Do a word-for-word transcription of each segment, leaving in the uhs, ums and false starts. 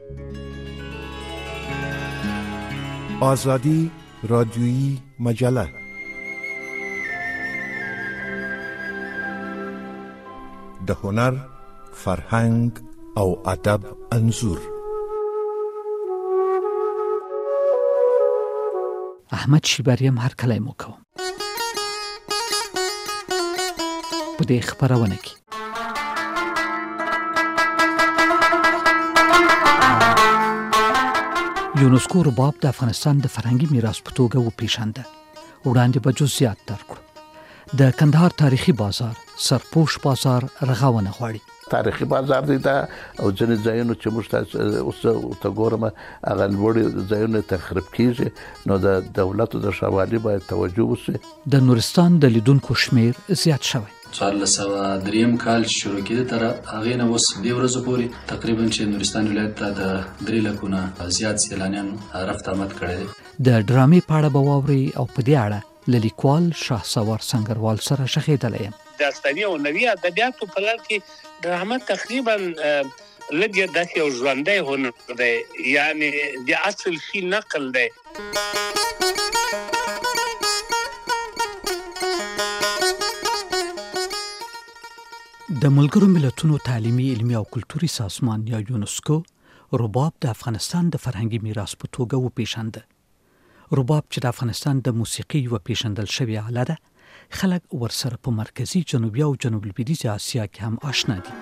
آزادی رادیویی مجله. د هنر، فرهنګ او ادب انځور. احمد شیبریم هر کله مو کوم په دې خبرونه کې یونسکو رباب د افغانستان د فرهنګي میراث په توګه وپېژانده. وړاندې به جزئیات درکړو. د کندهار تاریخي بازار سرپوش بازار رغونه غواړي. تاریخي بازار دی دا او ځینې ځایونه چې موږ اوس ته ګورم هغه لوړې ځایونه تخریب کیږي، نو د دولت د شوالي باید توجه وشي. د نورستان د لیدونکو شمیر زیات شوی. څوارلس سوه دریم کال چې شروع کېده تر هغې نه اوس دې ورځو پورې تقریبا چې نورستان ولایت ته د درې لکونه زیات سیلانیان رفت آمد کړی دی. د ډرامې په اړه به واورئ او په دې اړه له لیکوال شهسوار سنګروال سره غږېدلی یم. داستاني او نوي ادبیاتو په لړ کې ډرامه تقریبا لږ داسې یو ژوندی هنر دی، یعنې د اصل شي نقل دی. د ملګرو ملتونو تعلیمي، علمي او کلتوري سازمان یا یونسکو رباب د افغانستان د فرهنګي میراث په توګه وپېژانده. رباب چې د افغانستان د موسیقي یوه پېژندل شوې آله ده، خلک ورسره په مرکزي، جنوبي او جنوب لویدیځه اسیا کې هم آشنا دي.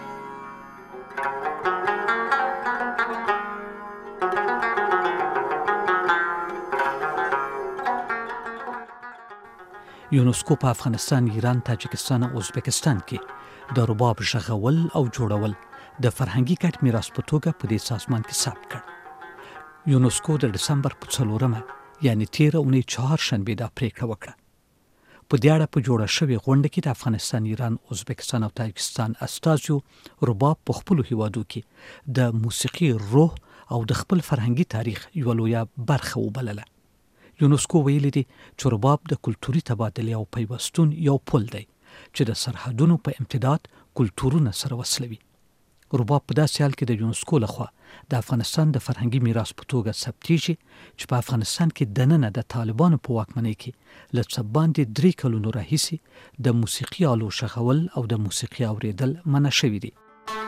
یونسکو په افغانستان، ایران، تاجکستان او ازبکستان کې د رباب غږول او جوړول د فرهنګي ګډ میراث په توګه په دې سازمان کې ثبت کړ. یونسکو د دسمبر په څلورمه یعنې تېره اونۍ چهارشنبې دا پریکړه وکړه. په دې اړه په جوړه شوې غونډه کې د افغانستان، ایران، ازبکستان او تاجکستان استازو رباب په خپلو هیوادو کې د موسیقي روح او د خپل فرهنګي تاریخ یوه لویه برخه وبلله. یونسکو ویلي دي چې رباب د کلتوري تبادلې او پیوستون یو پل دی چې د سرحدونو په امتداد کلتورونه سره وصلوي. رباب په داسې حال کې د یونسکو لخوا د افغانستان د فرهنګي میراث په توګه ثبتېږي چې په افغانستان کې دننه د طالبانو په واکمنۍ کې له څه باندې درې کلونو راهیسې د موسیقي آلو غږول او د موسیقي اورېدل منع شوي دي.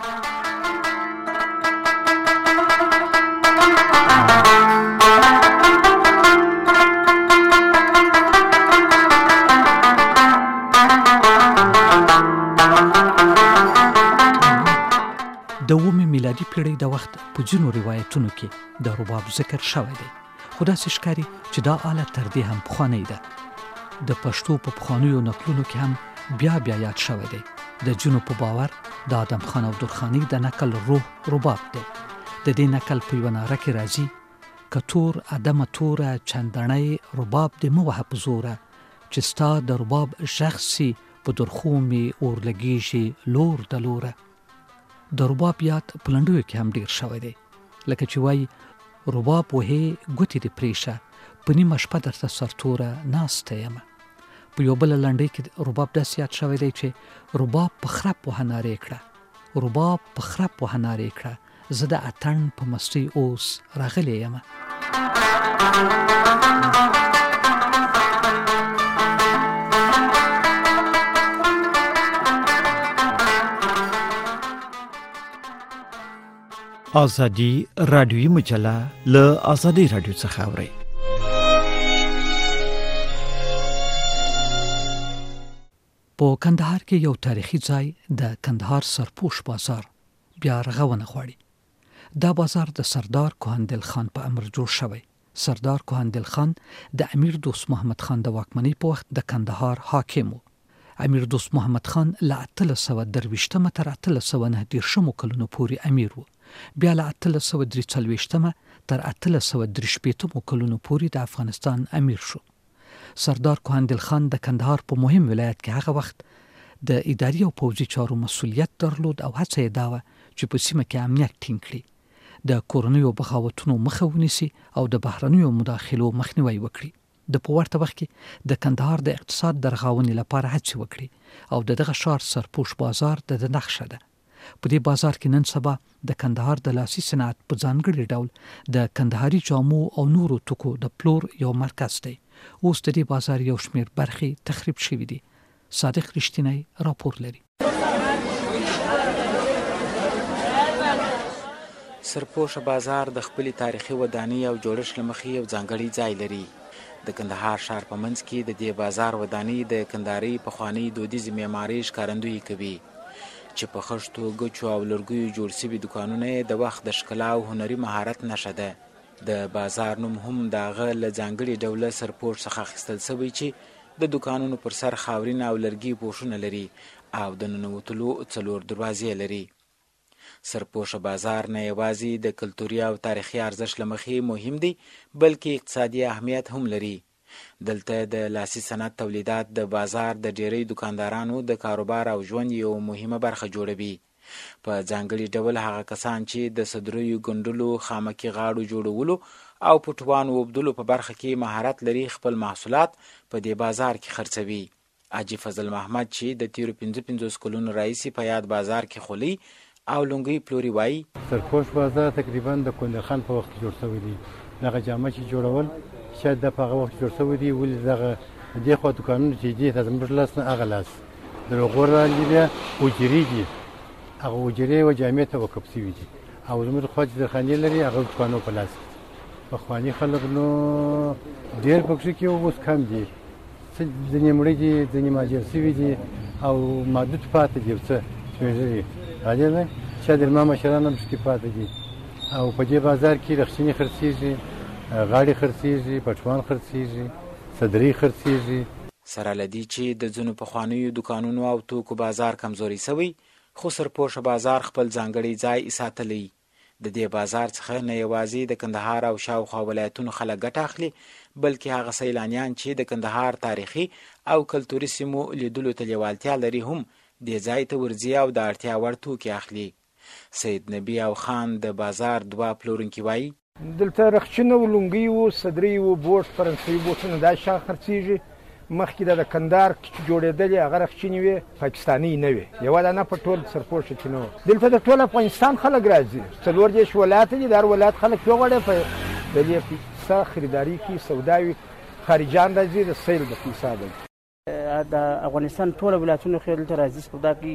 د اوومې میلادي پیړۍ د وخت په ځینو روایتونو کې د رباب ذکر شوی دی، خو داسې ښکاري چې دا آله تر دې هم پخوانی ده. د پښتو په پخوانیو نقلونو کې هم بیا بیا یاد شوی دی. د ځینو په باور د آدم خان او درخاني د نقل روح رباب دی. د دې نقل په یوه ناره کې راځي: که تور ادمه توره چندڼۍ رباب دې مه وهه په زوره، چې ستا د رباب غږ سي په درخو مې اور لګېږي لور د لوره. د رباب یاد په لنډیو کې هم ډیر شوی دی، لکه چې وایي: رباب وهې ګوتې دې پرېشه، په نیمه شپه درته سرتوره ناسته یمه. په یو بله لنډۍ کې رباب داسې یاد شوی دی چې رباب په خرپ وهه نارې کړه، رباب په خرپ وهه نارې کړه، زه د اتڼ په مستۍ اوس راغلی یمه. آزادی رادیویی مجله له آزادی رادیو څخه اورئ. په کندهار کې یو تاریخي ځای د کندهار سرپوش بازار بیا رغونه غواړي. دا بازار د سردار کوهندل خان په امر جوړ شوی. سردار کوهندل خان د امیر دوست محمد خان د واکمنۍ په وخت د کندهار حاکم و. امیر دوست محمد خان له اتلس سوه درویشتمه تر اتلس سوه نهه دېرشمو کلونو پورې امیر و. بیا له اتلس سوه درې څلوېښتمه تر اتلس سوه درې شپېتمو کلونو پورې د افغانستان امیر شو. سردار کوهندل خان د کندهار په مهم ولایت کې هغه وخت د اداري او پوځي چارو مسؤلیت درلود او هڅه یې دا وه چې په سیمه کې امنیت ټینګ کړي، د کورنیو بغاوتونو مخه ونیسي او د بهرنیو مداخلو مخنیوی وکړي. د په ورته وخت کې د کندهار د اقتصاد د رغونې لپاره هڅې وکړي او د دغه ښار سرپوش بازار د ده نقشه ده. په دې بازار کې نن سبا د کندهار د لاسي صنعت په ځانګړي ډول د کندهاري جامو او نورو توکو د پلور یو مرکز دی. اوس د دې بازار یو شمېر برخې تخریب شوي دي. صادق رښتینی راپور لري. سرپوش بازار د خپل تاریخي ودانۍ او جوړښت لمخې یو ځانګړی ځای لري. د کندهار ښار په منځ کې د دې بازار ودانۍ د کندهاري پخوانۍ دودیزې معمارۍ ښکارندویي کوي چې په خښتو، ګچو او لرګیو جوړ شوي دوکانونه د وخت د ښکلا او هنري مهارت نښه ده. د بازار نوم هم د هغه له ځانګړي ډوله سرپوش څخه اخیستل شوی چې د دوکانونو پر سر خاورین او لرګي پوښونه لري او د ننوتلو څلور دروازې لري. سرپوش بازار نه یوازې د کلتوري او تاریخي ارزښت له مخې مهم دی بلکې اقتصادي اهمیت هم لري. دلته د لاسي صنعت تولیدات د بازار د ډیری دکاندارانو د کاروبار او ژوند یو مهمه برخه جوړوي. په ځانګړي ډول هغه کسان چې د صدریو ګنډلو، خامکي غاړو جوړولو او پټوانو اوبدلو په برخه کې مهارت لري خپل محصولات په دې بازار کې خرڅوي. حاجي فضل محمد چې د تیرو پنځه پنځوس کلونو راهیسې په یاد بازار کې خولي او لونګۍ پلوري وایي سرپوش بازار تقریبا د کندر خان په وخت جوړ شوی دی. دغه جامه چې جوړول شاید د په هغه وخت جوړ شوی دی. ولې دغه دې خوا دوکانونه چې دي د زموږ لاس نه هغه لاس د غور راځي بیا اجري دي، هغه اجري او جامې ته وقف شوي دي او زموږ خوا چې درخانې لري هغه دوکانو په لاس. پخواني خلک نو ډېر پکښې کې اوس کم دي، ځینې مړه دي، ځینې مهاجر شوي دي او محدود پاتې دي. څه سپېژلي راځي چې د ما مشران هم پکې پاتې دي او په دې بازار کې رخچینې خرڅېږي، غاړې خرڅېږي، پټوان خرڅېږي، صدرۍ خرڅېږي. سره له دې چې د ځینو پخوانیو دوکانونو او توکو بازار کمزوري شوی، خو سرپوش بازار خپل ځانګړی ځای ساتلی. د دې بازار څخه نه یوازې د کندهار او شاوخوا ولایتونو خلک ګټه اخلي بلکې هغه سیلانیان چې د کندهار تاریخي او کلتوري سیمو لیدلو ته لیوالتیا لري هم دې ځای ته ورځي او د اړتیا وړ توکي اخلي. سید نبی او خان د بازار دوه پلورونکي وایي دلته رخچینه و لونګۍ و صدرۍ و بوټ فرانسوي بوټونه دا شا خرڅېږي. مخکې د کندهار چې جوړېدلې هغه رخچینې وې پاکستاني نه وې، یوه دانه په ټول سرپوشه کې نه وه. دلته د ټول افغانستان خلک راځي، څلور دېرش ولایته دي، د هر ولایت خلک وغواړي په د دې پیسه خریداري کې سوداوي خارجان راځي د سیل د پیسه ده. د افغانستان ټول ولایتونو خلک دلته راځي سودا کوي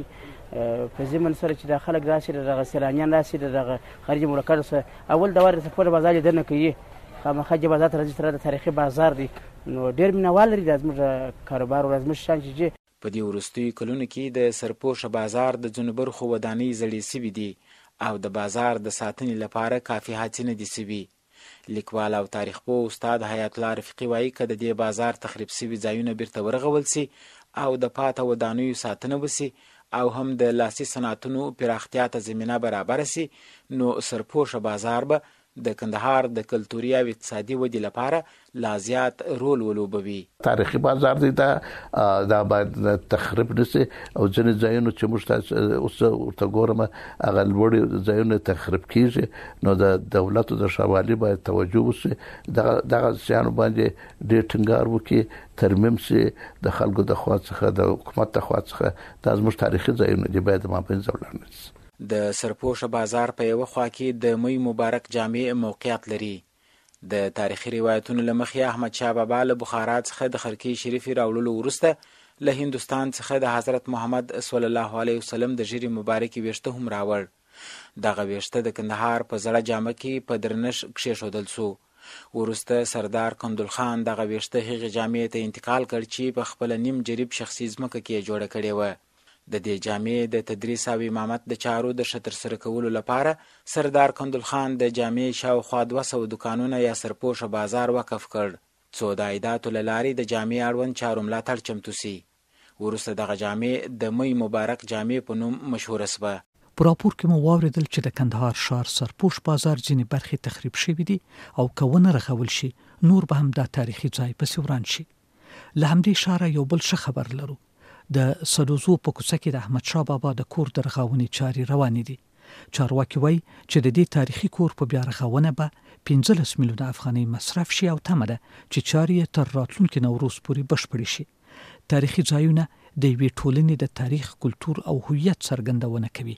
په ضمن سره چې د خلک راشي دغه سیلانیان راشي دغه خارجي ملکانو سره اول د واره سپور بازار لیدنه کوي. خامخا چې بازار ته راځي سره د تاریخي بازار دی نو ډېر مینوال لري د زموږ کاروبار او زموږ شان چې په دې وروستیو کلونو کې د سرپوش بازار د ځینو برخو ودانۍ زړې سوي دي او د بازار د ساتنې لپاره کافي هڅې نه دي سوي. لیکوال او تاریخ پوه استاد حیات الله رفیقي وایي که د دې بازار تخریب سوي ځایونه بیرته ورغول سي او د پاته ودانیو ساتنه وسي او هم د لاسي صنعتونو پراختیا ته زمینه برابره سي نو سرپوش بازار به د کندهار د کلتوري او اقتصادي ودې لپاره لا زیات رول ولوبوي. تاریخي بازار دی دا دا باید تخریب نشي او ځینې ځایونه چې موږ اوس ورته ګورم هغه لوړ ځایونه تخریب کیږي نو د دولت د شوالي باید توجه وشي دغه ځایونه باندې ډېر ټینګار وکړي، ترمیم شي د خلکو د خوا څخه د حکومت د خوا څخه. دا زموږ تاریخي ځایونه دي باید مابینځ ولاړ نشي. د سرپوش بازار په یوه خوا کې د می مبارک جامع موقعیت لري. د تاریخي روایتونو له مخې احمد شاه بابا له بخارا څخه د خرقې شریفې راوړلو وروسته له هندوستان څخه د حضرت محمد صلی الله علیه وسلم د ژیرې مبارکې ویښته هم راوړ. دغه ویښته د کندهار په زړه جامه کې په درنښ کښېښودل سو. وروسته سردار کندل خان دغه ویښته هغې جامې ته انتقال کړ چې په خپله نیم جریب شخصي ځمکه کې جوړه کړې وه. د دې جامې د تدریس او امامت د چارو د ښه ترسره کولو لپاره سردار کندل خان د جامې شاوخوا دوه سوه دوکانونه یا سرپوشه بازار وقف کړ څو د عایداتو له لارې د جامې اړوند چارو ملاتړ چمتو سي. وروسته دغه جامې د می مبارک جامې په نوم مشهوره سوه. په راپور کې مو واورېدل چې د کندهار ښار سرپوش بازار ځینې برخې تخریب شوي دي او که ونه رغول شي نور به هم دا تاریخي ځای پسې وران شي. له همدې ښاره یو بل ښه خبر لرو. د سدوزو په کوڅه کې د احمد شاه بابا د کور د رغونې چارې روانې دي. چارواکي وایي چې د دې تاریخي کور په بیا رغونه به پنځلس میلیونه افغانۍ مصرف شي او تمه ده چې چارې یې تر راتلونکي نوروز پورې بشپړې شي. تاریخي ځایونه د یوې ټولنې د تاریخ، کلتور او هویت څرګندونه کوي.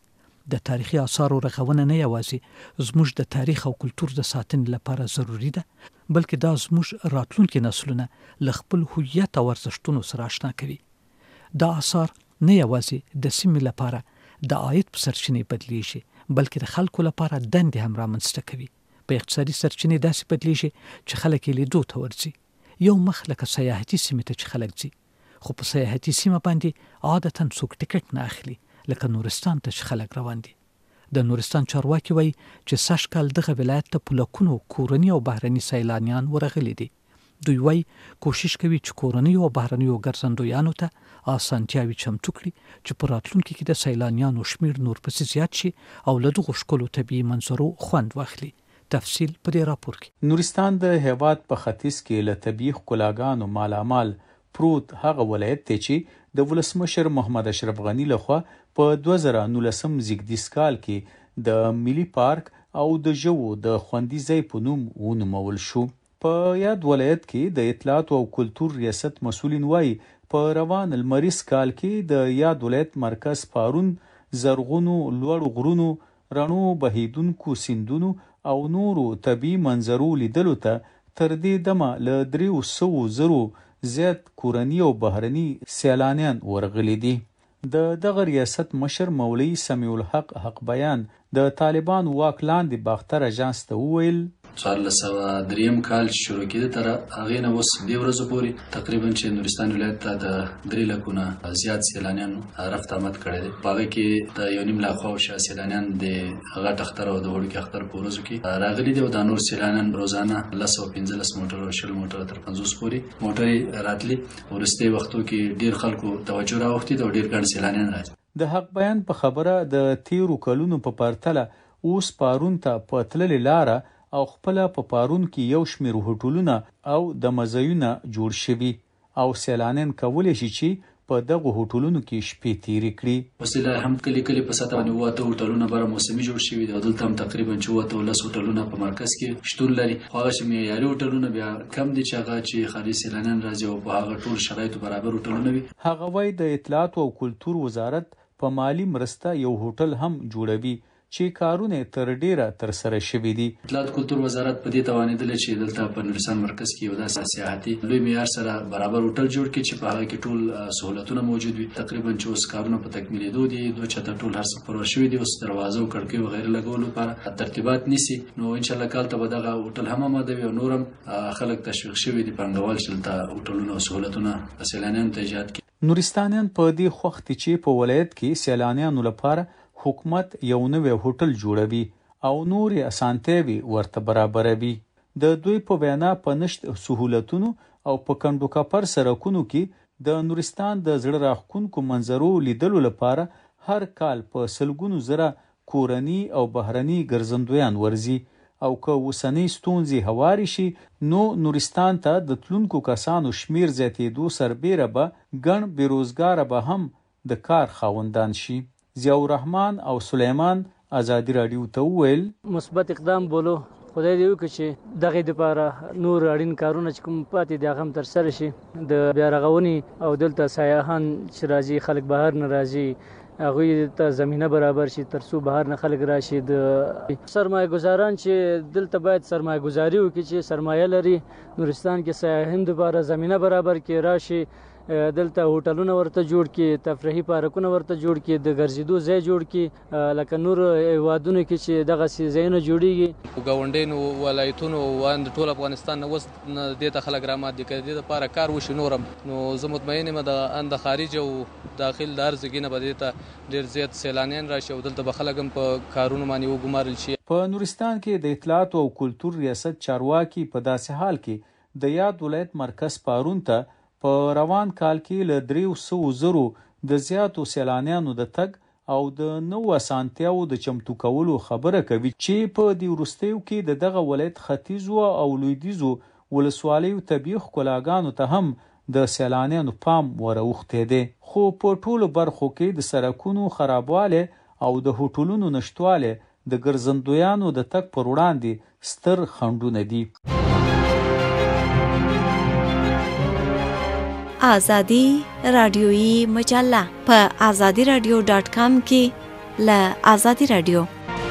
د تاریخي آثارو رغونه نه یوازې زموږ د تاریخ او کلتور د ساتنې لپاره ضروری ده، بلکې دا زموږ راتلونکي نسلونه له خپل هویت او ارزښتونو سره آشنا کوي. دا آثار نه یوازې د سیمې لپاره د عاید په سرچینې بدلیږي، بلکې د خلکو لپاره دندې هم رامنځته کوي. په اقتصادي سرچینې داسې بدلیږي چې خلک یې لیدو ته ورځي. یو مخ لکه سیاحتي سیمې ته چې خلک ځي، خو په سیاحتي سیمه باندې عادتاً څوک ټکټ نه اخلي، لکه نورستان ته چې خلک روان دي. د نورستان چارواکي وایي چې سږ کال دغه ولایت ته په لکونو کورني او بهرني سیلانیان ورغلي دي. دوی وایي کوشش کوي چې کورنیو او بهرنیو ګرځندویانو ته اسانتیاوي چمتو کړي چې په راتلونکي کې د سیلانیانو شمیر نور پسې زیات شي او له دغو ښکلو طبیعي منظرو خوند واخلي. تفصیل په دې راپور کې. نورستان د هیواد په ختیځ کې له طبیعي ښکلاګانو مالامال پروت هغه ولایت دی چې د ولسمشر محمد اشرف غني لخوا په دوه زره نولسم زیږدیز کال کې د ملي پارک او د ژوو د خوندي ځای په نوم ونومول شو. په یاد ولایت کې د اطلاعات او کلتور ریاست مسؤلین وایي په روان لمریز کال کې د یاد ولایت مرکز پارون زرغونو لوړ غرونو، رڼو بهیدونکو سیندونو او نورو طبیعي منظرو لیدلو ته تر دې دمه له دریو سوو زرو زیات کورني او بهرني سیلانیان ورغلي دي. د دغه ریاست مشر مولوي سمیع الحق حق بیان د طالبان واک لاندې باختر اژانس ته وویل څوارلس سوه دریم کال چې شروع کېده تر هغې نه اوس دې ورځو پورې تقریبا چې نورستان ولایت ته د درې لکونه زیات سیلانیانو رفت آمد کړی دی. په هغې کې د یو نیم لاک خواوشا سیلانیان د غټ اختر او د وړوکي اختر په ورځو کې راغلي دي او دا نور سیلانیان روزانه لس سوه پنځلس موټر او شل موټر تر پنځوس پورې موټرې راتلي. وروستي وختو کې ډېر خلکو توجه راوښتي ده او ډېر ګڼ سیلانیان راځي. د حق بیان په خبره د تیرو کلونو په پرتله اوس پارون ته په تللې لاره او خپل په پارون کې یو شمیر هوټلونه او د مزایونه جوړ شوي او سیلانیان کولی شي چې په دغه هوټلونو کې شپې تیرې کړي. وسیله هم کلی کلی په سطح باندې اووه اته هوټلونه بره موسمي جوړ شوي دي او دلته هم تقریبا چې اووه اته ولس هوټلونه په مرکز کې شتون لري. خو هغه چې معیاري هوټلونه بیا کم دي چې هغه چې خارجي سیلانیان راځي او په هغه ټول شرایطو برابر هوټلونه وي. هغه وایي د اطلاعات او کلتور وزارت په مالی مرسته یو هوټل هم جوړوي چې کارونه تر ډیره تر سره شوي دي. اطلاعات کلتور وزارت په دې توانیدل چې دلته په نورستان مرکز کې یو داسې سیاحتي لوی معیار سره برابر هوټل جوړ کړي چې په هغه کې ټول سہولتونه موجود وي. تقریبا چې اوس کارونه په تکمیلېدو دي، دوه چته ټول هر څه پرور شوي دي، اوس دروازه او کړکۍ وغیره لګولو لپاره ترتیبات نیسي. نو انشاءالله کال ته به دغه هوټل هم آماده وي او نور هم خلک تشویق شوي دي پانګوال چې دلته هوټلونه او سہولتونه سیلانیانو ته ایجاد کړي. نورستانیان په دې خوښ دي چې په ولایت کې سیلانیانو لپاره حکومت یو نوی هوټل جوړوي او نورې اسانتیاوي ورته برابروي. د دوی په وینا په نشت سهولتونو او په کندو کپر سرکونو کې د نورستان د زړه راښکونکو منظرو لیدلو لپاره هر کال په سلګونو زره کورني او بهرني ګرځندویان ورځي او که اوسنۍ ستونزې هوارې شي نو نورستان ته د تلونکو کسانو شمیر زیاتېدو سربیره به ګڼ بېروزګاره به هم د کار خاوندان شي. ضیاء الرحمن او سلیمان ازادي راډیو ته وویل مثبت اقدام بولو، خدای دې وکړي چې دغه لپاره نور اړین کارونه چې کوم پاتې دي هغه هم ترسره شي. د بیا رغونې او دلته سیاحان چې راځي، خلک بهر نه راځي، هغوی ته زمینه برابر شي تر څو بهر نه خلک راشي. د سرمایه گزاران چې دلته باید سرمایه گزاري وکړي چې سرمایه لري نورستان کې سیاحین لپاره زمینه برابر کړي، راشي دلته هوټلونه ورته جوړ کړي، تفریحي پارکونه ورته جوړ کړي، د ګرځېدو ځای جوړ کړي لکه نور هیوادونو کې چې دغسې ځایونه جوړېږي. ګاونډیانو ولایتونو د ټول افغانستان نه اوس دې ته خلک رامات دي، که دې دپاره کار وشي نور هم نو زه مطمئن یم د د خارج او داخل د هر ځای نه به دې ته ډېر زیات سیلانیان راشي او دلته به خلک هم په کارونو باندې وګمارل شي. په نورستان کې د اطلاعات او کلتور ریاست چارواکي په داسې حال کې د یاد ولایت مرکز پارون ته په روان کال کې له دریو سوو زرو د زیاتو سیلانیانو د تګ او د نوو اسانتیاو د چمتو کولو خبره کوي چې په دې وروستیو کې د دغه ولایت ختیځو او لویدیځو ولسوالیو طبیعي ښکلاګانو ته هم د سیلانیانو پام وراوښتی دی. خو په ټولو برخو کې د سړکونو خرابوالی او د هوټلونو نشتوالی د ګرځندویانو د تګ پر وړاندې ستر خنډونه دي. آزادی رادیویی مجله په آزادی رادیو ډاټ کام کې له آزادي رادیو.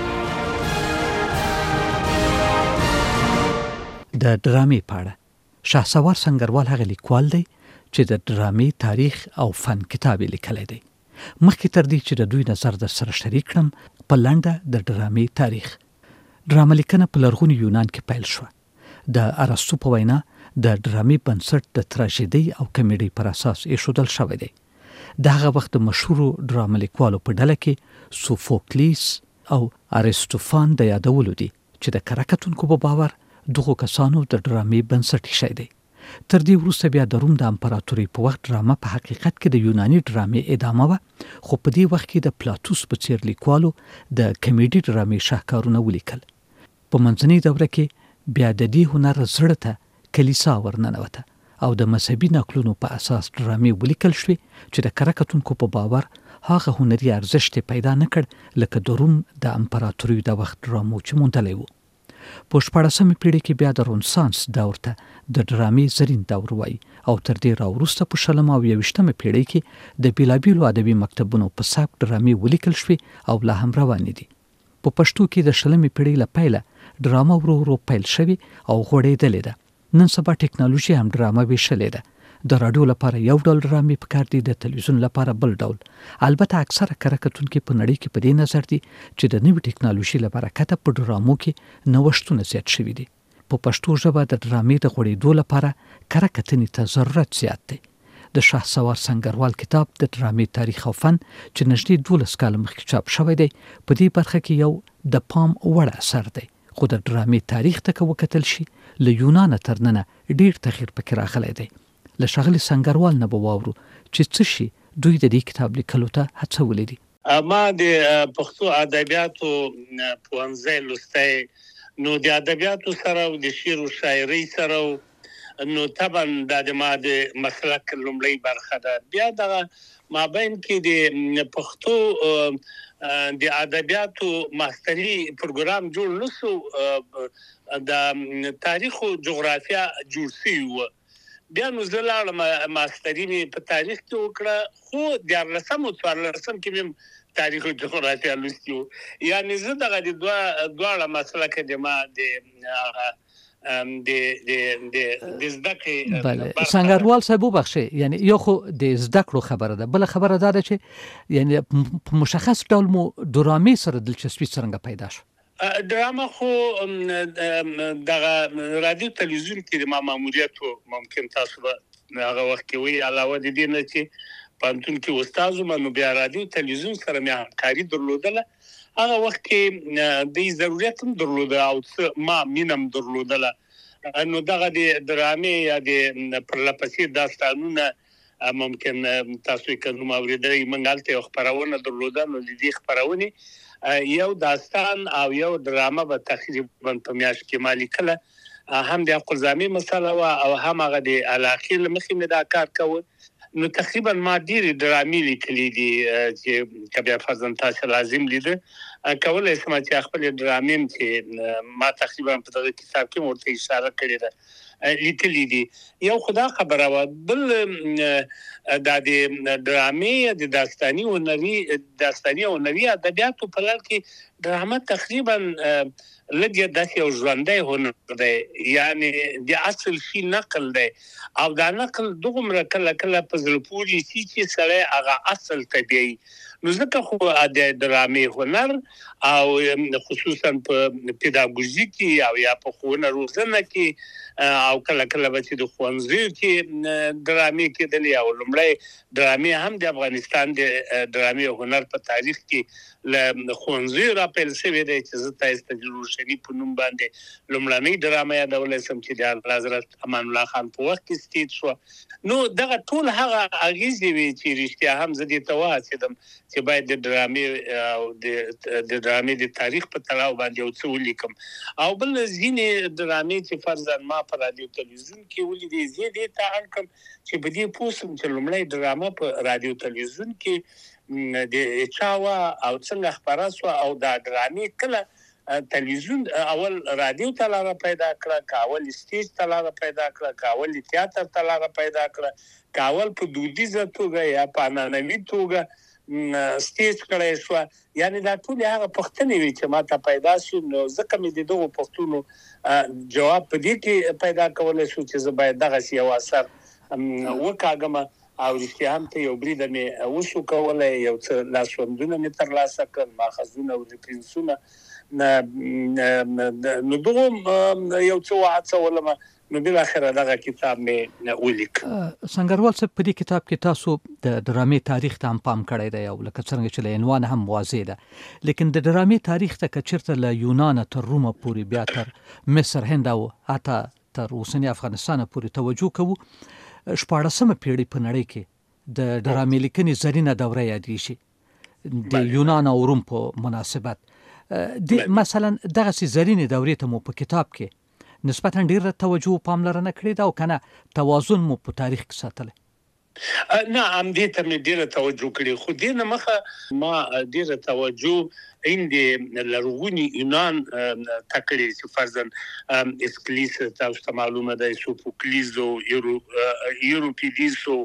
د ډرامې پاړه شهسوار سنگروال هغه لیکوال دی چې د ډرامې تاریخ او فن کتاب لیکلی دی. مخکې تر دې چې د دوی نظر در سره شریک کړم، په لنډه د ډرامې تاریخ. ډرامه لیکنه په لرغوني یونان کې پیل شوه. د ارسطو په وینا د ډرامې بنسټ د تراژیدي او کمیډي پر اساس ایښودل شوی دی. د هغه وخت د مشهورو ډرامه لیکوالو په ډله کې سوفوکلیس او ارسطوفان د یادولو دي چې د کره کتونکو په باور دغه کسانو د ډرامې بنسټ ایښی دی. تر دې وروسته بیا د روم د امپراتورۍ په وخت ډرامه په حقیقت کې د یوناني ډرامې ادامه وه، خو په دې وخت کې د پلاتوس په څیر لیکوالو د کمیډي ډرامې شاهکارونه ولیکل. په منځنۍ دوره کې بیا د دې هنر زړه ته کلیسا ورننوته او د مذهبي نقلونو په اساس ډرامې ولیکل شوې چې د کره کتونکو په باور هغه هنري ارزښت پیدا نه کړ لکه د روم د امپراتورۍ د وخت ډرامو چې موندلی و. په شپاړسمه پیړۍ کې بیا د رنسانس دور ته د ډرامې زرین دور وایي او تر دې راوروسته په شلمه او یویشتمه پیړۍ کې د بیلابیلو ادبي مکتبونو په سبک ډرامې ولیکل شوې او لا هم روانې دي. په پښتو کې د شلمې پیړۍ له پیله ډرامه ورو ورو پیل شوې او غوړېدلې ده. نن سبا ټکنالوژي هم ډرامه ویشلې ده. د راډیو لپاره یو ډول ډرامې پکار دي، د تلویزیون لپاره بل ډول. البته اکثره کره کتونکي په نړۍ کې په دې نظر دي چې د نوې ټکنالوژي له برکته په ډرامو کې نوښتونه زیات شوي دي. په پښتو ژبه د ډرامې د غوړېدو لپاره کره کتنې ته ضرورت زیات دی. د شهسوار سنگروال کتاب د ډرامې تاریخ او فن چې نږدې دولس کاله مخکې چاپ شوی دی په دې برخه کې یو د پام وړ اثر دی. خو د ډرامې تاریخ ته که وکتل شي له یونانه تر ننه ډېر تغییر پکې راغلی دی. له ښاغلي سنگروال نه به واورو چې څه شي دوی د دې کتاب لیکلو ته هڅولي دي. ما د پښتو ادبیاتو پوهنځی لوستی، نو د ادبیاتو سره او د شعر او شاعرۍ سره نو طبعا دا د ما د مسلک لومړی برخه ده. بیا دغه مابین کې د پښتو د ادبیاتو ماستري پروګرام جوړ نسو، د تاریخ او جغرافیا جوړ شوی و. بیا نو زه لاړم ماستري مې په تاریخ کې وکړه، خو دیارلسم او څوارلسم کې مې تاریخ او جغرافیا لوستي و. یعنې زه دغه د دواړه مسلکه د ما د د د د زده کړې بله سنگروال صاحب وبخښئ، یعنی یو خو د زده کړو خبره ده، بله خبره دا ده چې یعنی په مشخص ډول مو ډرامې سره دلچسپي څرنګه پیدا شو؟ ډرامه خو دغه رادیو تلویزیون کې د ما ماموریت و، ممکن تاسو به هغه وخت کې وایي علاوه د دې نه چې پوهنتون کې استاد وم، نو بیا رادیو تلویزیون سره مې همکاري درلودله. هغه وخت کې د ضرورت هم درلوده او ما مینم درلودله. نو دغه د ډرامې یا د پرلپسې داستانونه ممکن تاسو یې که نوم اورېدلی، موږ هلته یو خپرونه درلوده. نو د دې خپرونې یو داستان او یو ډرامه به تقریبا په میاشت کې ما لیکله. هم د عقلزامي مسله وه او هم هغه د علاقې له مخې مې دا کار کوه. نو تقریبا ما ډېرې ډرامې لیکلي دي چې که بیا فرضاً تاسو لازم لیده کولی شم چې خپلې ډرامې م چې ما تقریبا په دغه کتاب کې ورته اشاره کړې ده لیکلي دي. یو خو دا خبره وه. بل دا د ډرامې د داستاني هنري داستاني او هنري ادبیاتو په لړ کې ډرامه تقریبا لږ داسې یو ژوندی هنر دی، یعنې د اصل شي نقل دی او دا نقل دومره کله کله په زړه پورې شي چې سړی هغه اصل ته بیایي. نو ځکه خو د ډرامې هنر او خصوصا په پیداګوژي کې او یا په ښوونه روزنه کې او کله کله به چې د ښوونځیو کې ډرامې کېدلې او لومړی ډرامې هم د افغانستان د ډرامې هنر په تاریخ کې له ښوونځیو راپیل شوی دی چې زه تاسو ته د روشني په نوم باندې لومړنۍ ډرامه یادولی شم چې د حضرت امان الله خان په وخت کې سټیج شوه. نو دغه ټول هغه اغېزې وې چې رښتیا هم زه دې ته وهڅېدم چې باید د ډرامې او د ډرامې د تاریخ په تړاو باندې یو څه ولیکم. او بل ځینې ډرامې چې فرضاً ما په رادیو تلویزیون کې ولیدې، زه دې ته اړ کړم چې په دې پوه شم چې لومړی ډرامه په رادیو تلویزیون کې د چا وه او څنګه خپره شوه او دا ډرامې کله تلویزیون اول رادیو ته لاره پیدا کړه، که اول سټیج ته لاره پیدا کړه، که اول تیاتر ته لاره پیدا کړه، که اول په دودیزه توګه یا په عنعنوي توګه سټیج کړی شو. یعنی دا ټول هغه پوښتنې وي چې ماته پیدا شي، نو ځکه مې د دغو پوښتنو جواب په دې کې پیدا کولای شو چې زه باید دغه یو اثر وکاږم او رښتیا هم ته یو برید مې وشو کولای، یو څه لاسوندونه مې ترلاسه کړل، ماخذونه او ریفرنسونه. نو دغه یو څه وهڅولم، نو بل اخر دغه کتاب مې ولیک. سنگروال صاحب، په دې کتاب کې تاسو د ډرامې تاریخ ته هم پام کړی دی، او لکه څنګه چې له عنوان هم واضح ده، لیکن د ډرامې تاریخ ته که چېرته له یونان تر رومه پورې، بیا تر مصر، هند او حتی تر اوسني افغانستان پورې توجه کوو، شپاړسمه پیړۍ په نړۍ کې د ډرامې لیکنې زرینه دوره یادېږي د یونان او روم په مناسبت. مثلا دغسې زرینې دورې ته مو په کتاب کې نسبتا ډېره توجه و پاملرنه کړې ده، او که نه توازن مو په تاریخ کې ساتلی؟ نه، همدې ته مې ډېره توجه کړې، خو دې نه مخه ما ډېره توجه این د لرغوني یونان ته کړې چې فرضاً اسکلیس تاسو ته معلومه ده، سوفوکلیز او یوروپیدیس او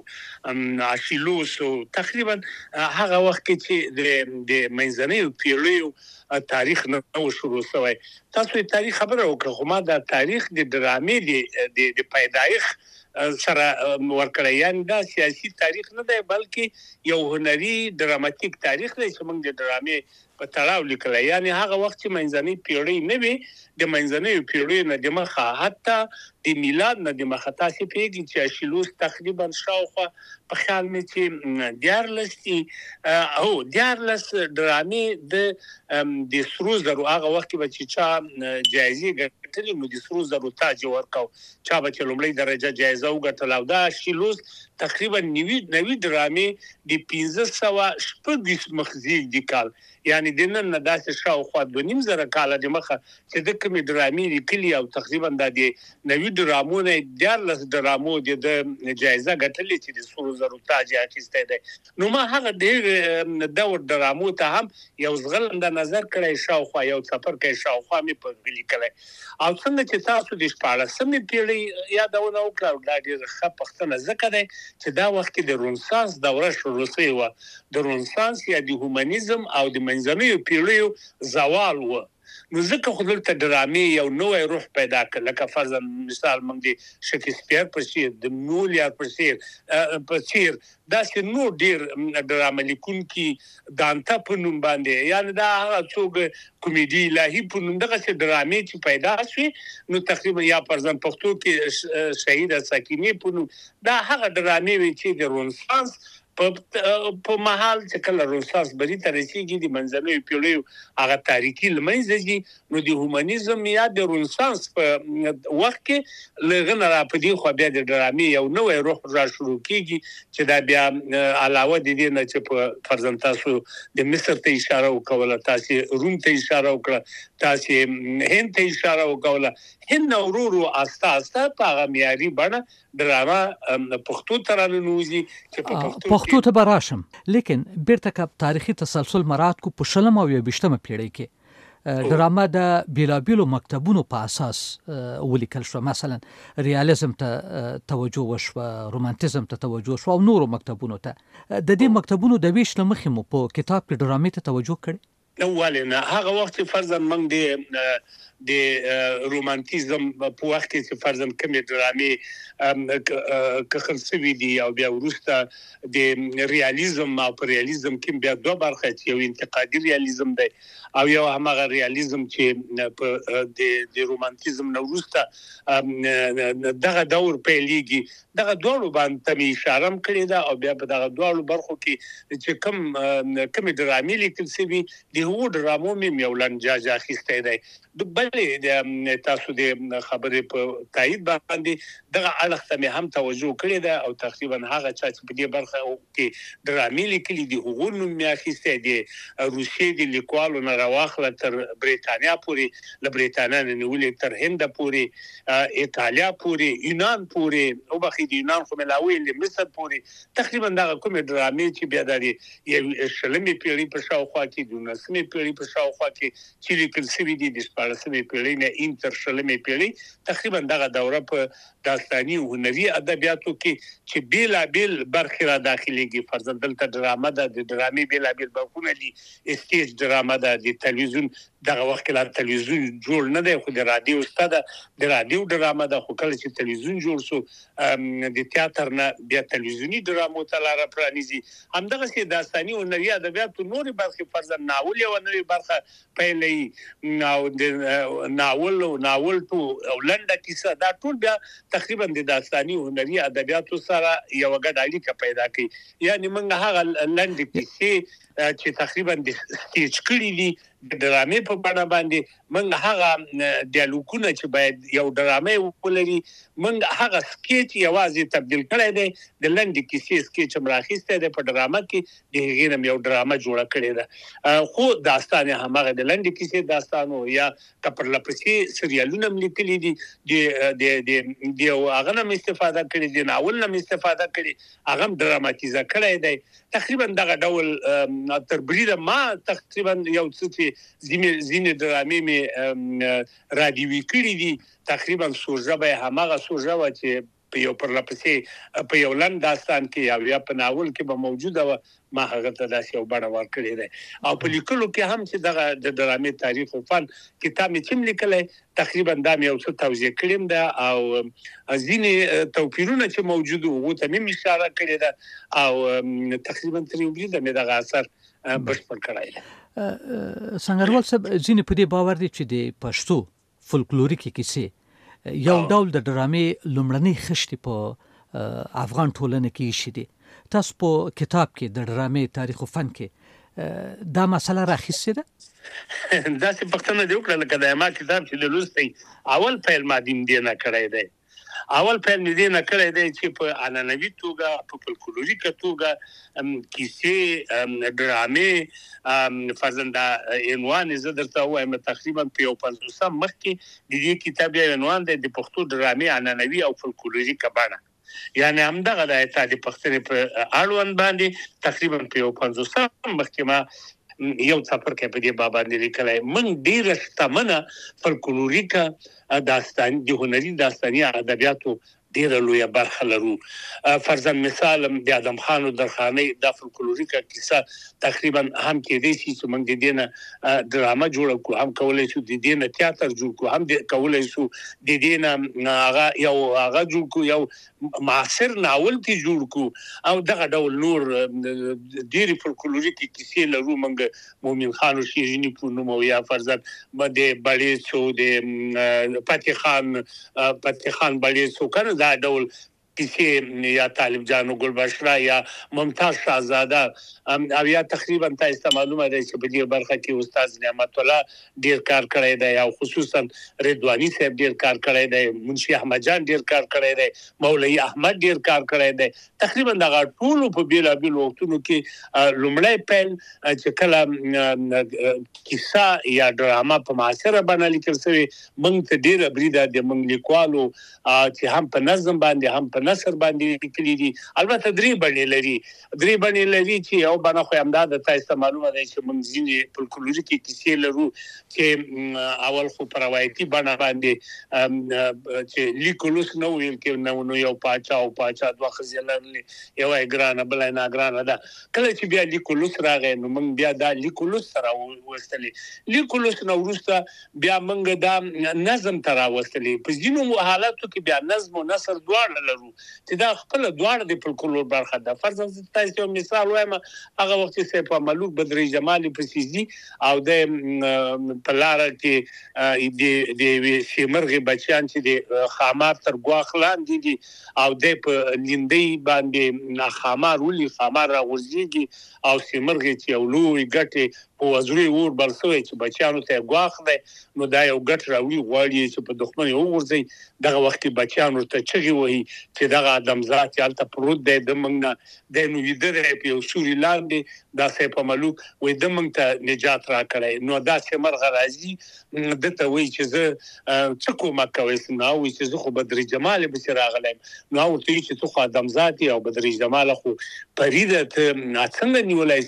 آشیلوس او تقریبا هغه وخت کې چې د منځنیو پیړیو تاریخ نه و شروع شوی. تاسو یې تاریخ خبره وکړه، خو ما د تاریخ د ډرامې د پیدایښت سره ورکړی. یعنی دا سیاسي تاریخ نه دی، بلکې یو هنري ډراماتیک تاریخ دی چې موږ د ډرامې په تړاو لیکلی. یعنی هغه وخت چې منځنۍ پیړۍ نه وي، د منځنیو پیړیو نه د مخه، حتی د میلاد نه د مخه، تاسې پوهېږئ چې اشیلوس تقریبا شاوخوا په خیال مې چې دیارلس دي او دیارلس ډرامې د د سرو زرو، هغه وخت کې به چې چا جایزې ګټلې نو د سرو زرو تاج یې ورکاو، چا به چې لومړۍ درجه جایزه وګټله. او دا اشیلوس تقریبا نوي نوي ډرامې د پنځه سوه شپږ ویشت مخزېږدي کال، یعنی د نن نه داسې شاوخوا دوه نیم زره کاله د مخه چې د کومې ډرامې لیکلي، او تقریبا دا د نوي ډرامو نه دیارلس ډرامو د جایزه ګټلې چې د سرو زرو تاج یې اخیستی دی. نو ما هغه ډېر دور ډرامو ته هم یو زغلنده نظر کړی، شاوخوا یو څپرکی شاوخوا مې په لیکلی. او څنګه چې تاسو د شپاړسمې پیړۍ یادونه وکړه، دا ډېره ښه پوښتنه ځکه دی چې دا وخت کې د رنسانس دوره شروع شوې وه. د رنسانس یا د هومانیزم او د منځنیو پیړیو زوال و، نو ځکه خو دلته ډرامې یو نوی روح پیدا کړ. لکه فرضاً مثال موږ د شکسپیر په څېر، د مولیار په څېر په څېر داسې نور ډېر ډرامه لیکونکي، دانته په نوم باندې، یعنې دا هغه څوک کومیډي الهي په نوم دغسې ډرامې چې پیدا شوې، نو تقریبا یا فرضاً پښتو کې شهیده ساکینې په نوم، دا هغه ډرامې وې چې د رنسانس په مهال چې کله رنسانس بري ته رسېږي، د منځنیو پیړیو هغه تاریکي له منځه ځي، نو د هومانیزم یا د رنسانس په وخت کې له هغه نه را په دې خوا بیا د ډرامې یو نوی روح را شروع کېږي، چې دا بیا علاوه د دې نه چې په فرضاً تاسو د مصر ته اشاره وکوله، تاسې روم ته اشاره وکړه، تاسې هند ته اشاره وکوله، هند نه ورو ورو استه استه په هغه معیاري بڼه ډرامه پښتو ته راننوځي چې په پښتو پښتو ته به راشم، لیکن بیرته که تاریخي تسلسل مراعات کو، په شلم او یوویشتمه پیړۍ کې ډرامه د بیلابیلو مکتبونو په اساس ولیکل شوه. مثلا ریالیزم ته توجه وشوه، رومانتیزم ته توجه وشوه، او نورو مکتبونو ته. د دې مکتبونو د ویش له مخې مو په کتاب کې ډرامې ته توجه کړې؟ ولې نه، هغه وخت چې فرضاً موږ د د رومانتیزم په وخت کې چې فرضاً کومې ډرامې کښل شوي دي، او بیا وروسته د ریالیزم او په ریالیزم کې بیا دوه برخه، چې یو انتقادي ریالیزم دی او یو هماغه ریالیزم چې په د رومانتیزم نه وروسته دغه دور پیلېږي. دغه دواړو باندې ته مې اشاره هم کړې ده، او بیا په دغه دواړو برخو کې چې کوم کومې ډرامې لیکل شوي، د هغو ډرامو مې یو لنډ اخیستی دی. بلې تاسو د خبرې په تایید باندې دغه اړخ ته مې هم توجه کړې ده، او تقریبا هغه چا چې په دې برخه کې ډرامې لیکلي دي، هغو نوم مې اخیستی دی. روسیې د لیکوالو نه راواخله تر بریتانیا پورې، له بریتانیا نه نیولې تر هنده پورې، ایټالیا پورې، یونان پورې، وبخښئ د یونان خو مې لا ویل مصر پورې، تقریبا دغه کومې ډرامې چې بیا د یو شلمې پیړۍ په شاوخوا کې، د نولسمې پیړۍ په شاوخوا کې چې لیکل شوي دي، د شپاړسمې شلمې پیړۍ نه انټر شلمې پیړۍ تقریبا دغه دوره په داستاني او هنري ادبیاتو کې چې بیلا بیل برخې را داخليږي فرضاً دلته ډرامه ده د ډرامې بیلا بیل برخونه دي استیج ډرامه ده د تلویزیون دغه وخت کې لا تلویزیون جوړ نه دی خو د رادیو ستاده د رادیو ډرامه ده خو کله چې تلویزیون جوړ سو د تیاتر نه بیا تلویزیونی ډرامو ته لار پرانیزي همدغه سي داستاني او هنري ادبیاتو نورې برخې فرضاً ناول یو نوې برخه پیلې ناو د ناول او ناول تو او لنډه کیسه دا ټول بیا تقریبا د داستاني او هنري ادبیاتو سره یو غډ اړیکه پیدا کوي یعنی موږ هغه لنډه کیسه چې تقریبا د سټیج کړي دي د ډرامې په بڼه باندې موږ هغه ډیالوګونه چې باید یو ډرامې ولري موږ هغه سکیچ یوازې تبدیل کړی دی د لنډې کیسې سکیچ مراخسته دی په ډرامه کې د هغې نه یو ډرامه جوړه کړې ده خو داستان همغه د لنډې کیسې داستانو یا کپر لپسې سریالونه لیکلي دي د د د یو هغه نه استفاده کړي دي ناول نه استفاده کړي هغه ډراماتیزه کړی دی تقریبا دغه ډول تر بریده ما تقریبا یو څه زمي زینې درامې می رادیوي کړی دي تقریبا سوژه به همغه سوژه و چې په یو پر لپسې په یو لند داستان کې یا په ناول کې به موجوده و ما هغه ته داسې یو بڼه ورکړې ده او په لیکلو کې هم چې دغه د ډرامې تاریخ او فن کتاب مې چې لیکلای تقریبا دا مې یو څه توضیح کړم ده او ځینې توپیرونه چې موجود وو ته مې اشاره کړې ده او تقریبا تر یو بل د دغه اثر بشپړ کړای ده څنګهوال صاحب ځینې په دې باور دي چې د پښتو فولکلوریک کیسې یو ډول د ډرامې لومړنۍ خشتي په افغان ټولنه کې شیدي تاسو په کتاب کې د ډرامې تاریخ او فن کې دا مسله راخیسته ده دا څه پښتنه دی وکړه لکه د ما کتاب چې د لوستي اول فعل مادیم دی نه کړی دی اول فعل دی نه کړی دی چې په انانوي توګه په فولکلوریک توګه کیسې ډرامې فرزنده عنوان زه درته وایم تقریبا په یو پنځوسم مخ کې د دې کتاب یو عنوان دی د پښتو ډرامې انانوي او فولکلوریک بڼه یعنی همدغه د اتحاد پښتنې په اړوند باندې تقریبا په یو پنځوسم مخ کې ما یو څپر کې په دې بابا باندې لیکلای من ډیر شتمنه فولکلوریک داستان د هنري داستاني ادبیاتو ډیر لوی برخه لرو فرضاً مثال د ادم خان درخاني د فولکلوریک کیسه تقریبا هم کې دي چې موږ د دینه ډرامه جوړ کو هم کولای شو د دینه تیاتر جوړ کو هم کولای شو د دینه هغه یو هغه جوړ کو یو معاصر ناول تی جوړ کو او دغه ډول نور ډیر فولکلوریک کیسې لرو موږ مومن خان شیرینی په نوم یا فرضاً د بړې شو د فتح خان فتح خان بړې شو کنه دا ډول کیسې یا طالب جان او ګلبشرا یا ممتاز شاهزاده او یا تقریبا تاسو معلومه ده چې په دې برخه کې استاد نعمت الله ډیر کار کړی دی او خصوصا رضوانی صاحب ډیر کار کړی دی منشي احمد جان ډیر کار کړی دی مولوی احمد ډیر کار کړی دی تقریبا دا ټول په بیل بیل وختونو کې لومړی پیل چې کله کیسه یا ډرامه په معاصره باندې لیکل شوی موږ ته ډیر بریده د موږ لیکوالو چې هم په نظم باندې هم نصر باندې لیکلي دي البته درې باندې لري درې باندې لري چې یو باندې خو همدا د تاسو معلومه ده چې موږ ځینې فولکلوریک کیسې لرو چې اول خو په روایتي باندې باندې چې لیکلوس نو ویل کې نو نو یو پاچا او پاچا دوه خزیلرلي یو ګرانه بل نه ګرانه ده کله چې بیا لیکلوس راغی نو موږ بیا دا لیکلوس سره وستلې لیکلوس نو ورسته بیا موږ دا نظم تر واستلې په ځینو حالاتو کې بیا نظم او نثر دواړه لرو چې دا خپل دواړه د فولکلور برخه ده فرضاً تاسو مثال وایم هغه وخت چې په ملوک بدر جمال پسیزي او د پلار کې د د شیمرغه بچیان چې د خامار تر غواخلان دي او د لیندې باندې خامار ولي خامار راغورځيږي او شیمرغه چې اولوي ګټه په وزري ور برسوي چې بچیانو ته غواخ ده نو دا یو ګټ راوي غواړي چې په دښمن یو ورځي دغه وخت بچیانو ته چغي وهي چې دغه ادمزات یالته پروت دی د موږ د نو ویدره په سوري لاندې دا سه په ملوک وې د موږ ته نجات را کړی نو دا سه مرغ راځي دته وای چې زه څه کومه کوي نو وای چې زه خو بدر جمال به سره غلم نو ورته چې تو خو ادمزات او بدر جمال خو پریده ته څنګه نیولای شي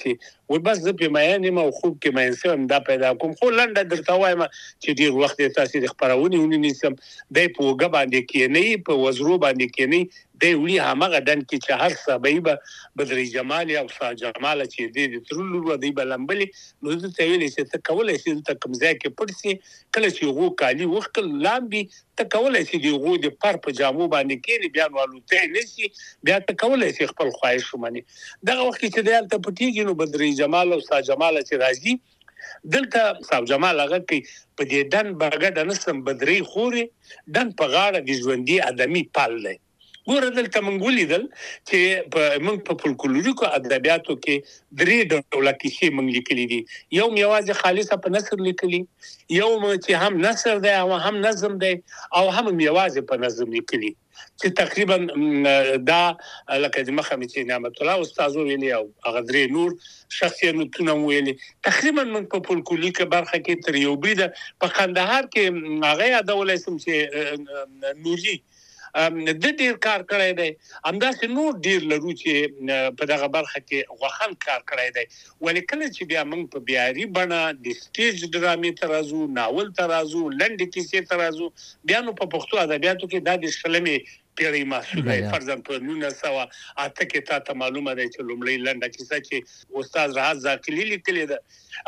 و بس زه په مېن ما خوب کې مېن سم دا پیدا کوم خو لنډه درته وایم چې ډیر وخت تاسو د خبرونه ونی سم د پوګه باندې کې نه په وزرو باندې کې نه د وی هغه دن کې چې هر سبب بدري جمال او صا جمال چې د ترلو و دی بلمبلي نو زه ته ویلې چې ته کولای شې ته کوم ځای کې پړسي کله چې غو کالي وخت لامبي ته کولای شې دی غو د پر په جامو باندې کې بیا نو ته نشي بیا ته کولای شې خپل خواهش ومني دغه وخت چې دلته پټیږي نو بدري جمال او صا جمال چې راځي دلته صاحب جمال هغه کې په دې دن برګه د نسم بدري خوري دن په غاړه د ژوندۍ ادمي پال دی ګوره دلته مونږ ولیدل چې په موږ په فولکلوریکو ادبیاتو کې درې ډوله کیسې مونږ لیکلي دي یو یوازې خالصه په نثر لیکلي یو چې هم نثر دی او هم نظم دی او هم یوازې په نظم لیکلي چې تقریبا دا لکه د مخه چې نعمت الله استاد ویلي او هغه درې نور شخصیتونه ویلي تقریبا موږ په فولکلوریکو برخه کې تر یو بریده په کندهار کې هغه یادولای سم چې نوري د ډیر کار کړی دی همداسې نور ډیر لرو چې په دغه برخه کې غوښن کار کړی دی ولې کله چې بیا موږ په بیاري بڼه د سټیج ډرامې ته راځو ناول ته راځو لنډې کیسې ته راځو بیا نو په پښتو ادبیاتو کې دا د شلمې پیړۍ محصول دی فرضاً په نولس سوه اته کې تا ته معلومه دی چې لومړی لنډه کیسه چې استاد راحت زاکلي لیکلې ده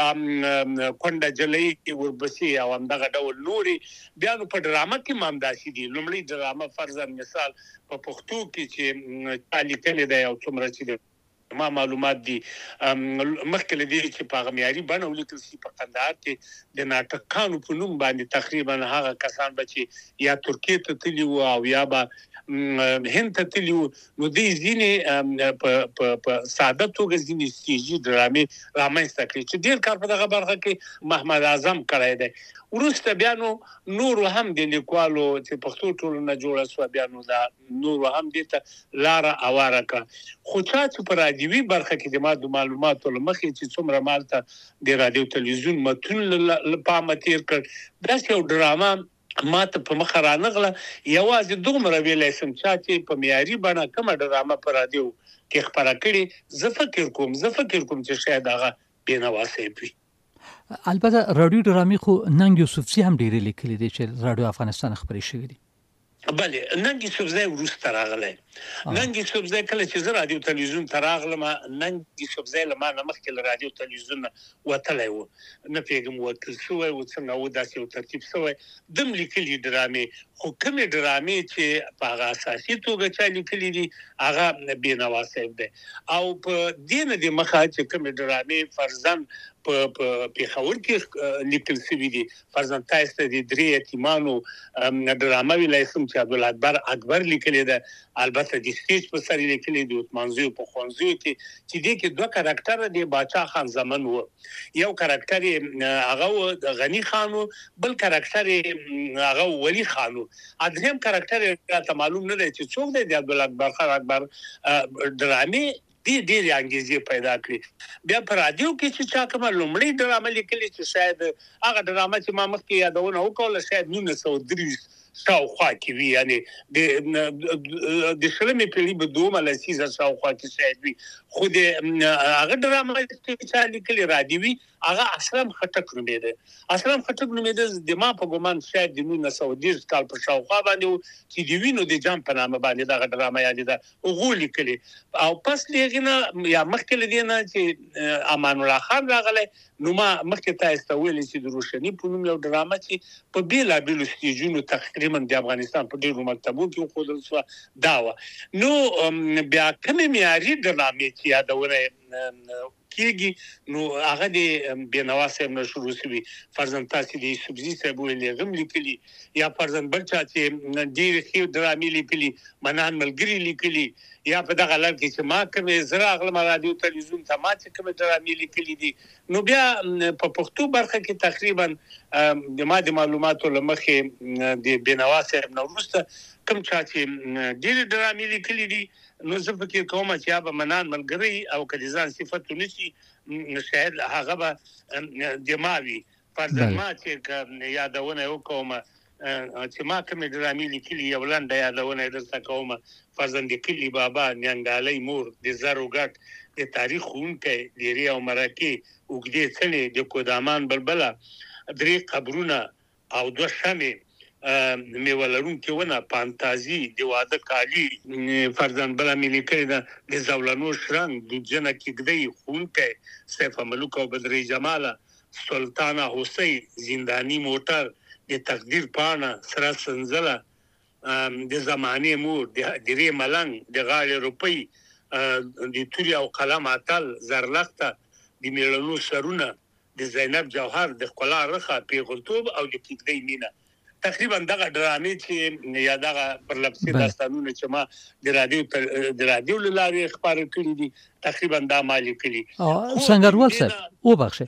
کونډه جلۍ وربسي او همدغه ډول نوري بیا نو په ډرامه کې مامداسي دي لومړی ډرامه فرضاً مثال په پښتو کې چې تعلیق کړي دی او څومره چې ما معلومات دي مخکې لدی چې په غمیاري باندې ولیکل شي په کندهار کې د ناټکانو په نوم باندې تقریبا هغه کسان بچي یا ترکیه ته تللی وو او یا به هند ته تللی وو نو دې ځینې په په ساده توګه ځینې سیجی ډرامې رامنځته کړي چې ډیر کار په دغه برخه کې محمد اعظم کړی دی ورسته بیا نو نور هم د لیکوالو چې پښتو ټولنه جوړه شو بیا نو دا نور هم دې ته لار اواره کا خو چې په رادیوي برخه کې د معلوماتو لمخې چې څومره مالته د رادیو تلویزیون متون لپاره تیر کړ دا یو ډرامه ماته په مخ رانغله یوازې دومره ویلای سم چې په معیاري باندې کومه ډرامه په رادیو کې خبره کړي زه فکر کوم زه فکر کوم چې شاید هغه بینواسه وي البته رادیو ډرامې خو ننګ یوسفزي هم ډېرې لیکلي دي چې رادیو افغانستان خبرې شوې دي بله ننګ یوسفزي وروسته راغلی ننګ یوسفزي کله چې زه رادیو تلویزیون ته راغلم ننګ یوسفزي له ما نه مخکې له رادیو تلویزیون وتلی و نه پوهېږم وتل شوی و څنګه و داسې یو ترتیب شوی دم لیکلي ډرامې خو کومې ډرامې چې په هغه اساسي توګه چا لیکلي دي هغه بېنوا صاحب دی او په دې نه د مخه چې کومې ډرامې فرضاً په پیښور کې لیکل شوي دي فرضاً تاسو ته د درې یتیمانو ډرامه ویلای سم چې عبدالاکبر اکبر لیکلې ده البته د سټیج په سر لیکلې دي عثمانزیو په خوانزیو کې چې دې کې دوه کاراکټر دي باچا خان زمن وو یو کاراکټر هغه غنی خان بل کاراکټر هغه ولی خان ادهم کاراکټر راته معلوم نه دی چې څوک دی د عبدالاکبر خان اکبر ډرامې دې ډېرې انګېزې پیدا کړې بیا په رادیو کې چې چا کومه لومړۍ ډرامه لیکلې چې شاید هغه ډرامه چې ما مخکې یادونه وکړله شاید نولس سوه درې شاوخوا کې وي یعنې د شلمې پیړۍ په دومه لسیزه شاوخوا کې شاید وي خو د هغه ډرامه چې چا لیکلې رادیوي هغه اسلام خټک نومېده اسلام خټک نومېده د ما په ګمان شاید د نولس سوه دېرش کال په شاوخوا باندې چې د وینو د جام په نامه باندې دغه ډرامه یادېده هغو لیکلې او پس د هغې نه یا مخکې له دې نه چې امان الله خان راغلی نو ما مخکې تاسو ته ویلې چې د روشني په نوم یو ډرامه چې په بېلابېلو سټیجونو تقریبا د افغانستان په ډېرو مکتبو کې وښودل شوه دا وه نو بیا کومې معیاري ډرامې چې یادونه کېږي نو هغه د بېنوا صاحب نه شروع شوي فرضاً تاسې د یوسفزي صاحب ویلې هغه هم لیکلي یا فرضاً بل چا چې ډېرې ښې ډرامې لیکلي منان ملګري لیکلي یا په دغه لړ کې چې ما کومې زه راغلم رادیو تلویزیون ته ما چې کومې ډرامې لیکلي دي نو بیا په پښتو برخه کې تقریبا د ما د معلوماتو له مخې د بېنوا صاحب نه وروسته کوم چا چې ډېرې ډرامې لیکلي دي نو زه فکر کوم چې یا به منان ملګري او که د ځان صفت ونه شي نو شاید هغه به د ما وي فرضاً ما چې یادونه یې وکړم چې ما کومې ډرامې لیکلي یو لنډه یادونه یې درته کوم فرضاً د کلي بابا نیانګالۍ مور د زرو ګټ د تاریخ ښوونکی ډیری او مرکې اوږدې څلې د کودامان بلبله درې قبرونه او دوه شمې میوه لرونکې ونه پانتازي د واده کالي فرزند بله مې لیکلې ده د زولنو شرنګ دودجنه کېږدۍ ښوونکی سیف ملوک او بدرۍ جماله سلطانه هوسۍ زنداني موټر د تقدیر پاڼه سره سنځله د زمانې مور د درې ملنګ د غاړې روپۍ د توري او قلم اتل زرلخته د میړنو سرونه د زینب جوهر د ښکلا رخه پیغلتوب او د کېږدۍ مینه تقریبا دغه ډرامې چې یا دغه پرلپسې داستانونه چې ما د رادیو د رادیو له لارې خپاره کړي دي تقریبا دا ما لیکلي سنګروال صاحب وبخښئ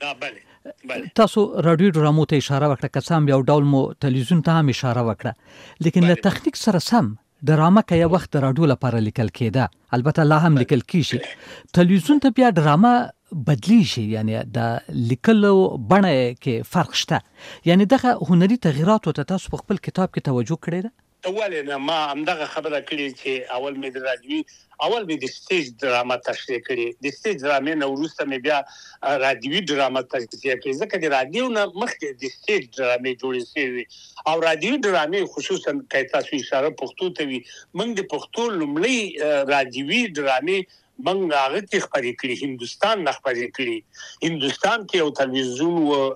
تاسو رادیو ډرامو ته اشاره وکړه که څه هم یو ډول مو تلویزیون ته هم اشاره وکړه لیکن له تخنیک سره سم ډرامه که یو وخت د رادیو لپاره لیکل کېده البته لا هم لیکل کېږي تلویزیون ته بیا ډرامه بدلیږي یعنی د لیکلو بڼه کې فرق شته یعنی دغه هنري تغییراتو ته تاسو په خپل کتاب کې توجه کړې ده اول نه ما همدغه خبره کړې چې اول مې د رادیوي اول مې د سټیج ډرامه تشریح کړې د سټیج ډرامې نه وروسته مې بیا رادیوي ډرامه تشریح کړې ځکه د رادیو نه مخکې د سټیج ډرامې جوړې شوې او رادیوي ډرامې خصوصا که تاسو اشاره پښتو ته وي موږ د پښتو لومړی رادیوي ډرامې موږ هغه کې خپرې کړې هندوستان نه خپرې کړې هندوستان کې یو تلویزیون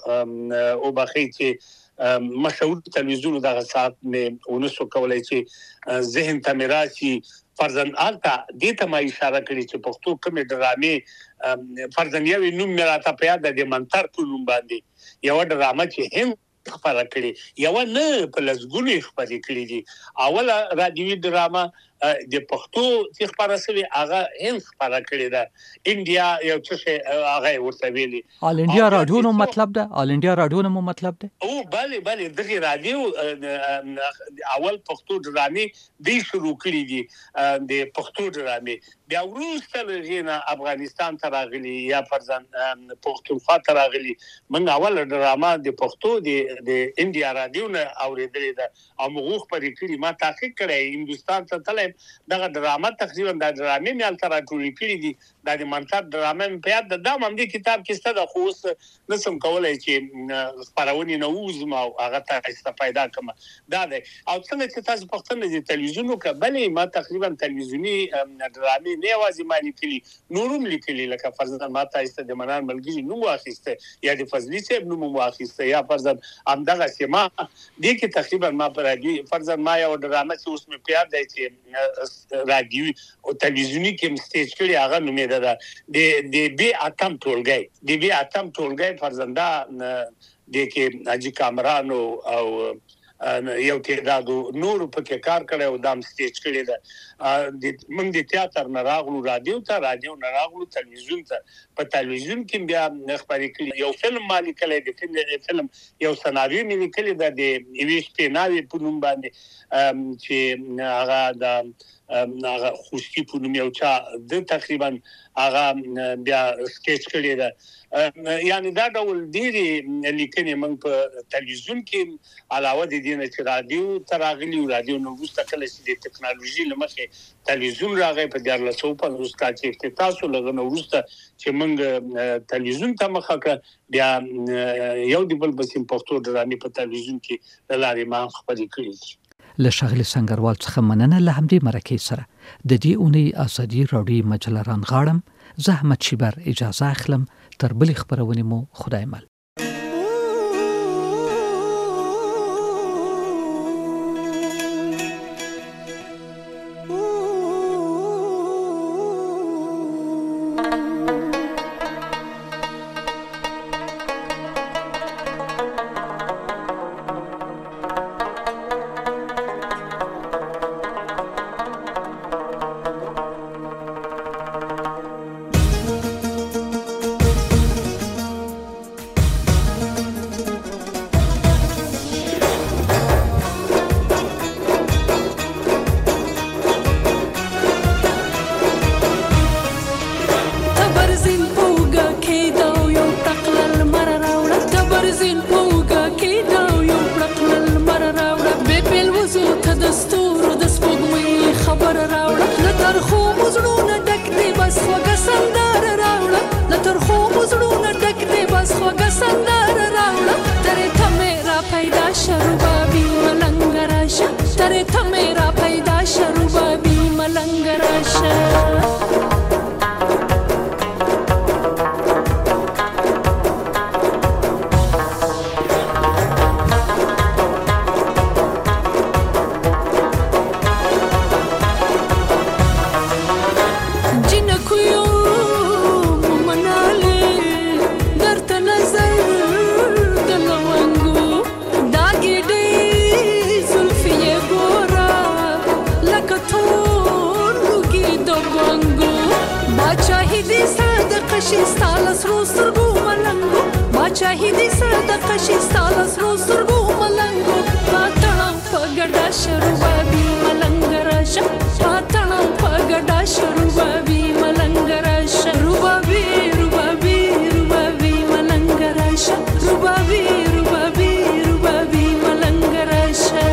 او بخې چې مشهور تلویزیون دغه ساعت مې ونسو کولای چې ذهن ته مې راشي فرزند آلتا دې ته ما اشاره کړې چې پښتو کومې ډرامې فرزند یو نوم مې راته په یاد د منتر په نوم باندې یو ډرامه چې هند خپره کړې یو نه په لسګونو خپرې کړې دي اوله رادیوي ډرامه د پښتو چې خبره شوی هغه هند خبره کړې ده انډیا یو څه هغه ورته ویلي آل انډیا رادیو نو مطلب ده آل انډیا رادیو نو مطلب ده او bale bale دغه رادیو اول پښتو ډرامې د شروع کړې دي د پښتو ډرامې بیا وروسته لږه افغانستان ته راغلي یا فرزند پښتونخوا ته راغلي من اول ډرامه د پښتو د انډیا رادیو نه اوریدلې ده او موږ په ریکړي ما تحقیق کړی هندستان ته تلم دغه ډرامه تقریبا د ډرامې مال تر ټولې کړې دي د منتر ډرامې په یاد د دام هم د کتاب کې ستاسو خو نسم کولای چې خبرونه نه وزم او هغه ته استفاده کوم دا ده او څنګه چې تاسو پښتنه د تلویزیون کبلې ما تقریبا تلویزیونی ډرامې نه وازي مالي کلی نورم لیکلي لکه فرزند ما تاسو د منان ملګری نو واخیسته یا د فضلی صاحب نو واخیسته یا فرزند همدغه سیما د کې تقریبا ما پر راځي فرزند ما یو ډرامه چې اوس مې پیار دی چې رادیو او تلویزیونی کې مستیج کړي هغه نومې ده د د بي اتم ټولګي د بي اتم ټولګي فرزنده د کې اجي کامرانو او یو تعداد نور په کې کار کړي او دام سټیج کړي ده د موږ د تیاتر نه راغلو رادیو ته رادیو نه راغلو تلویزیون ته په تلویزیون کې بیا خبرې کړي یو فلم مالي کړي د فلم یو سناریو ملي کړي د ایویش پیناوي په نوم باندې چې هغه د هغه خوشتي په نوم یو چا د تقریبا هغه بیا سکیچ کړی دا یعنی دا ډول ډیری لیکنې موږ په تلویزیون کې علاوه د دې نه چې رادیو تراغلی او رادیو نو وسته کله چې د ټکنالوژي لمخه تلویزیون راغی په دیار لسو په وسته چې تاسو لغنه وسته چې موږ تلویزیون ته مخه بیا یو دی بل بسیم پښتو ډرامې په تلویزیون کې لارې ما خبرې کړې له ښاغلي سنګروال څخه مننه له همدې مرکې سره د دې اونۍ ازادي راډیو مجله رانغاړم زه احمد شیبر اجازه اخلم تر بلې خپرونې مو خدای مل ترې ته مې را پیدا شه ربابي ملنګ راشه شستاله سرو سترګو ملنګو باچاهي دې صدقه شستاله سرو سترګو ملنګو پاتړم په ګډا شروبابي ملنګ راشه پاتړم په ګډا شروبابي ملنګ راشه ربابي ربابي ربابي ملنګ راشه ربابي ربابي ربابي ملنګ راشه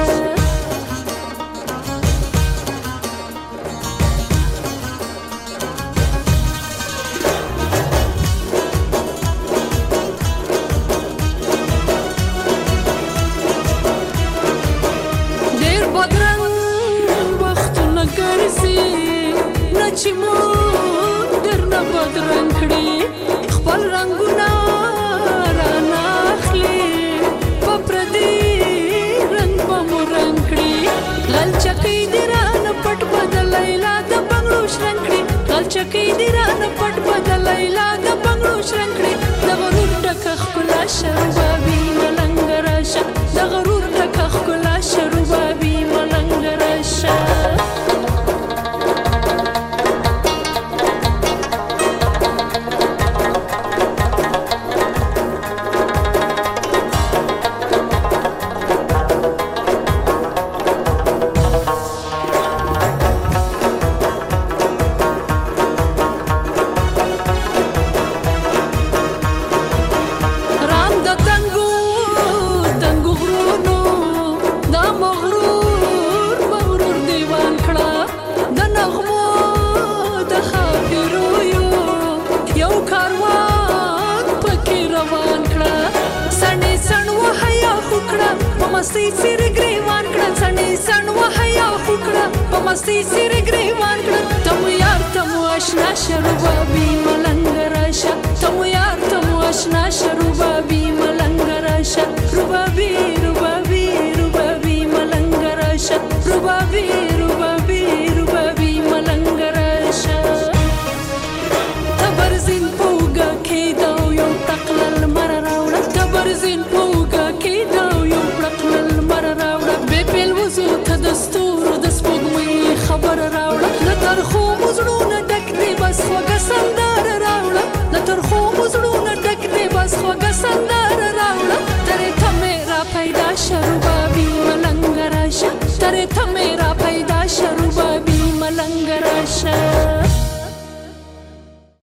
چې مون درنه بدرنګ کړي خپل رنگونه رانه اخلي په پردي رنګ به مو رنګ کړي غلچکۍ دې رانه پټ بدلی لا د بنګړو شرنګ کړي غلچکۍ دې رانه پټ بدلی لا د بنګړو شرنګ کړي د غرور ډکه ښکلا شروبابي ملنګ راشه د غرور ډکه ښکلا شروبابي ملنګ راشه مستی سیر گریوان کړه سنې سن وحیا خوکړه په مستی سیر گریوان کړه تم یار تم آشنا شروبابي ملنګ راشه تم یار تم آشنا شروبابي ملنګ راشه ربابي ربابي ربابي ملنګ راشه ربابي ربابي ربابي ملنګ راشه تبرزین پوګه کېدا یو تقلل مر راوړه تبرزین پوګه کېدا دستور د سپوږمۍ خبر راوړه له ترخو مزړونه ډک دی بس خوږه سندره راوړه له ترخو مزړونه ډک دی بس خوږه سندره راوړه ترې ته مې را پیدا شه ربابي ملنګ راشه ترې ته مې را